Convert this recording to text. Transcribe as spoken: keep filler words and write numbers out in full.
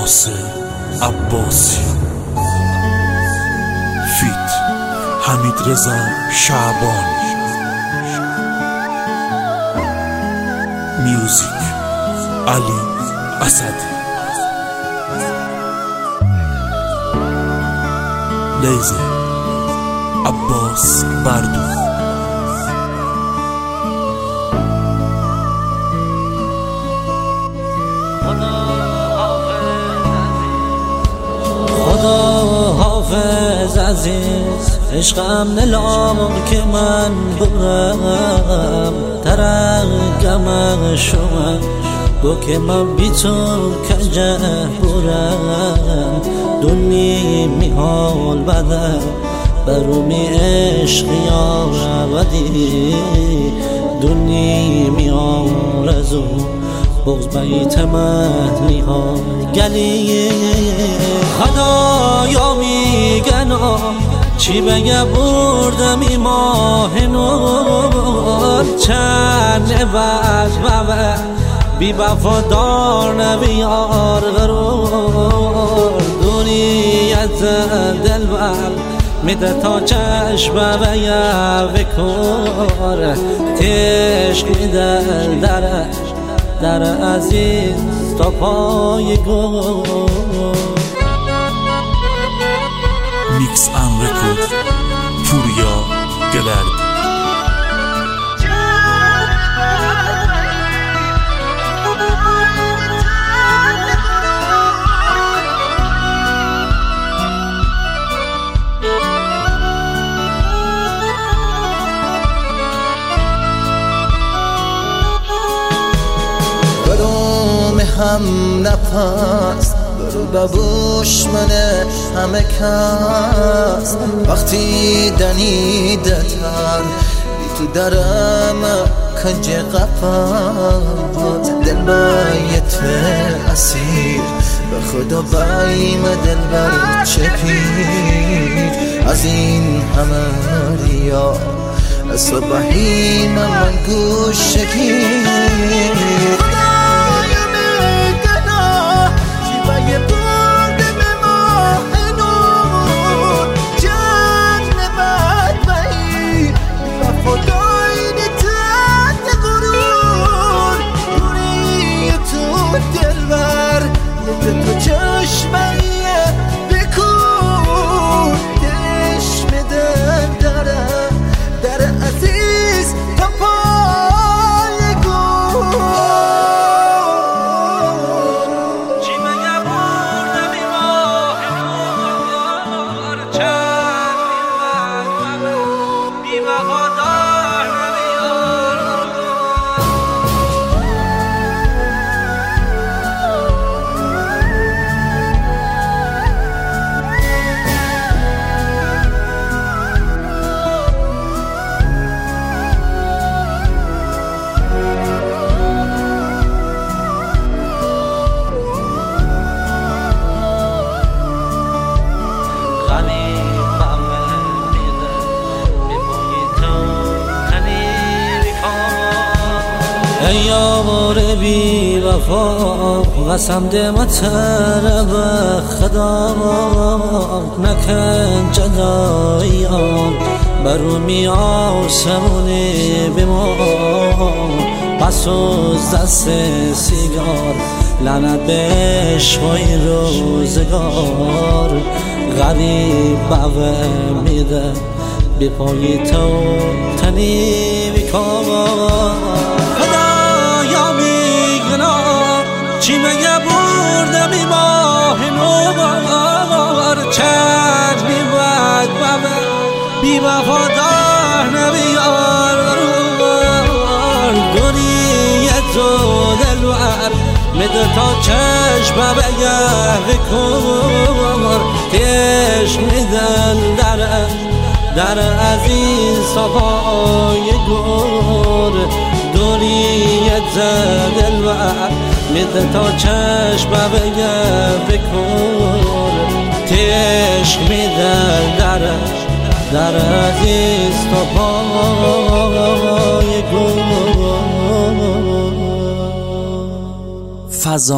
ناصر عباسی فیت حمید رضا شعبان میوزیک علی اسدی لیزر عباس بردو خدا حافظ عزیز عشقم نلام که من برم ترکم شما بو که من بی تو کنجه برم دنی می حال بده برومی عشق یا بدی دنی می آرزو بغز بیت مدنی ها گلی خدایا میگنا چی بگه بردم ای ماه نور چند بعد بابا بی وفادار نبیار غرور دنیت دلبر میده تا چشم بیا بکار تشکی دل درش در عزیز تا پای گل میکس ان رکورد پوریا گلرد هم نفس برو ببوش منه همه کس وقتی دنیده تر بی تو درم کنج قفص دل بایت اسیر به خدا بایم دل بر چه پیر از این همه ریا صبحی من گوش شکیر ای یار بی وفا قسم ده مطرب خدا نکن جدایان برومی آسمونه بما بسوز دست سیگار لعنت به عشقای روزگار غریب باوه میده بی پای تو تنی بیکار چی مگه بردم ای ماه نوبار چند بی بد بابا بی وفادار نبیار غرور دنیت و دلور میده تا چشم بگه بکن تشک میدن در در عزیز صفای گور دنیت دلور میده تا چشم بگه بکن تشک میدن در در عزیز تا پای گل.